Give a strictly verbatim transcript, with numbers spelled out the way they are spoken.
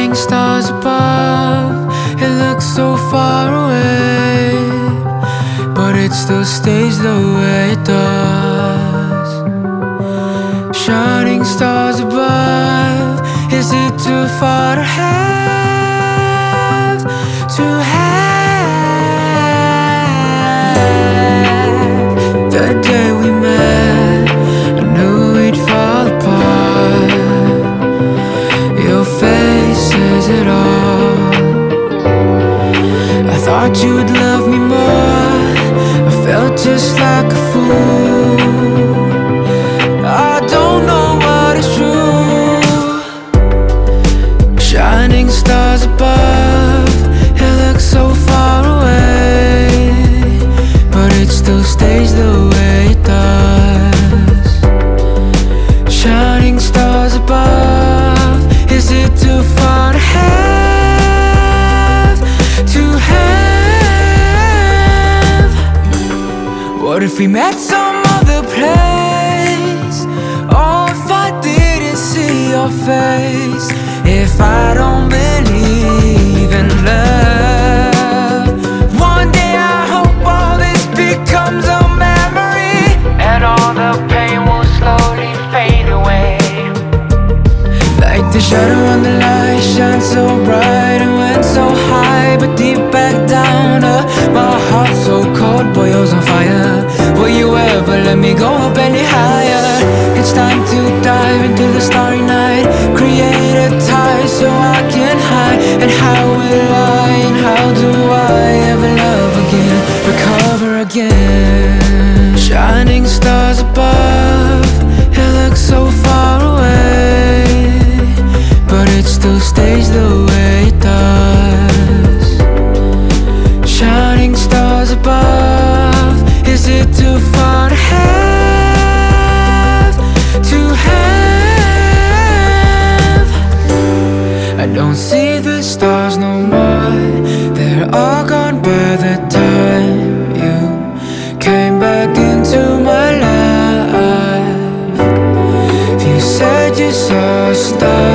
Shining stars above, it looks so far away, but it still stays the way it does. Shining stars above, is it too far to have, to have? The day we met, I knew we'd fall apart. Your face says it all. I thought you'd love me more, I felt just like a fool. I don't know what is true. Shining stars above, it looks so far away, but it still stays the way it does. Shining stars above, is it too far to have, to have? What if we met some other place? Oh, if I didn't see your face, if I don't believe in love, one day I hope all this becomes a memory, and all the pain will slowly fade away. Like the shadow on the light shines so bright and went so high, but deep back down, uh, my heart's so cold, boy, yours on fire. Will you ever let me go up any higher? It's time to dive into the starry night, create a tide so I can hide. And how will I, and how do I ever love again, recover again? Shining stars above, it looks so far away, but it still stays the way it does. Shining stars above, is it too far to have, to have? I don't see the stars no more, they're all gone by the time you came back into my life. If you said you saw a star,